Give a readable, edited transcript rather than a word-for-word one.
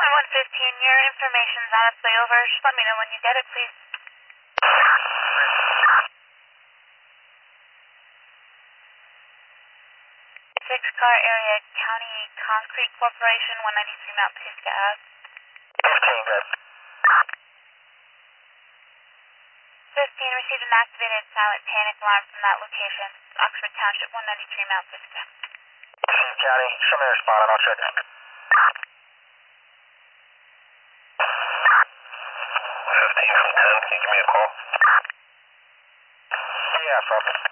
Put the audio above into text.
115, your information's on its way over. Just let me know when you get it, please. 6-car area, County Concrete Corporation, 193 Mount Pisgah Ave. 15, good. 15, received an activated silent panic alarm from that location. Oxford Township, 193 Mount Pisgah. County, show me a respond and I'll check it. 15 from 10, can you give me a call? Yeah, from